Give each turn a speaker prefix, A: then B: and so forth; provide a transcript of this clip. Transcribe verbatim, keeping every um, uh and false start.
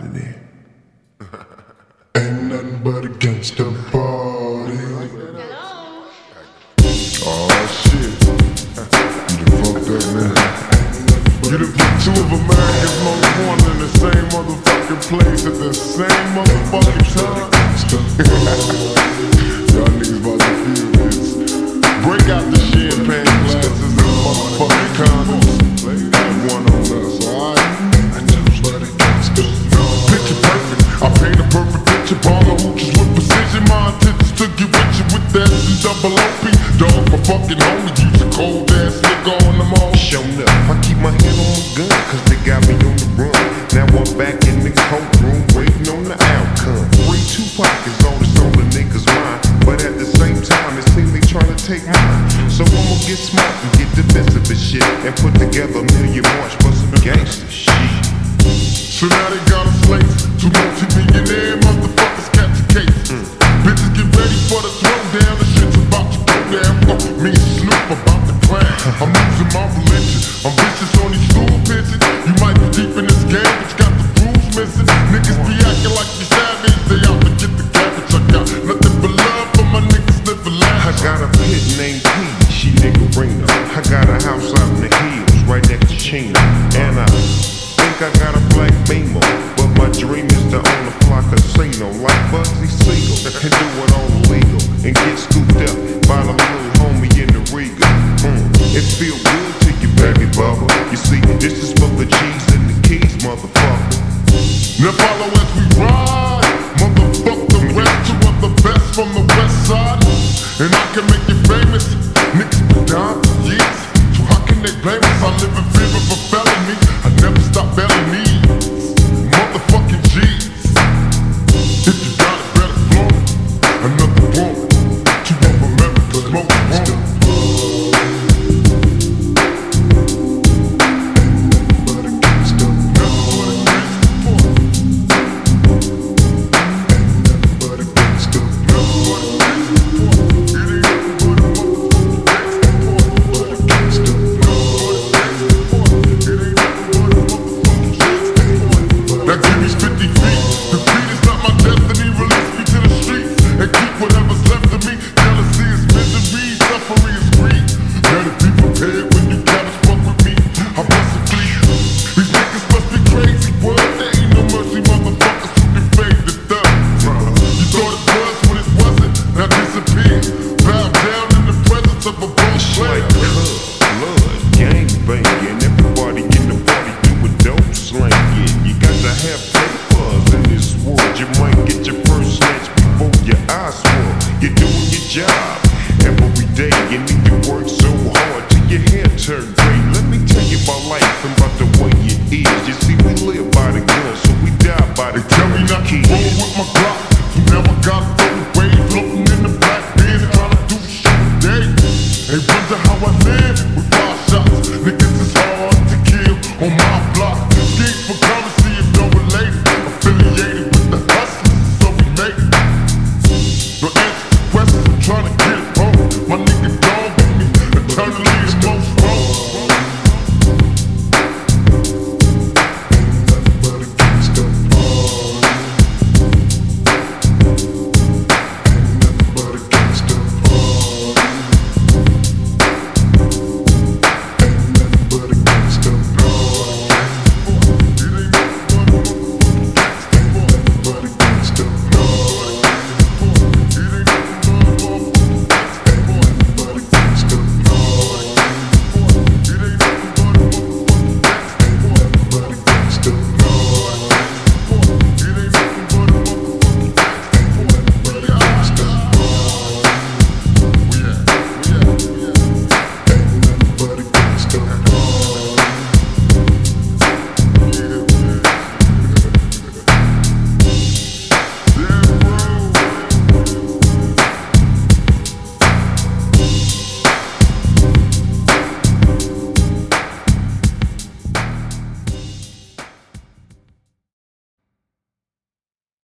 A: of there. Ain't nothing but a gangsta party.
B: Hello?
A: Oh shit. You done fucked up, man. You done put two of America's most wanted in the same motherfucking place at the same motherfucking time. Y'all niggas about to feel this. Break out the champagne glasses and motherfucking condoms. Have one on us, alright? Picture perfect. I paint a perfect picture. Bomber hooches with precision. My intentions to get with you with that double O P. Dog, my fucking homie. Use a cold ass nigga on them all.
C: Shown up, I keep my hand on my gun, cause they got me on the run. Now I'm back in the courtroom, waiting on the outcome. Free Tupac is all that's on the niggas' mind, but at the same time, it seems they trying to take mine. So I'ma get smart and get defensive and shit, and put together a million march for some gangster shit.
A: So now they got a slate, two multi-millionaire motherfuckers catch a case. Mm. Bitches get ready for the throwdown, the shit's about to go down. Uh, me and Snoop about to crash. I'm losing my religion, I'm vicious on these stool pigeons. You might be deep in this game, but you got the rules missing. Niggas be acting like you savage, they out to get the cabbage. I got nothing but love for my niggas living lavish.
C: I got a pit named P, she niggerina. I got a house out in the hills, right next to Chino. And I think I got a black Beamer, but my dream is to own a fly casino like Bugsy Siegel, and do it all legal, and get scooped up by the little homie in the Riga. Mm, it feel good to you, baby bubba. You see, this is for the G's and the keys, motherfucker.
A: Now follow as we ride, motherfuck the rest. Two of the best from the west side, and I can make you famous. Niggas been down for years, so how can they blame us? I live in fear of a felony, I never stop belling knees. Motherfucking G's. If you got it, better flow it. Another woman, two of America's most wanted.
C: Let me tell you about life and about the way it is. You see, we live by the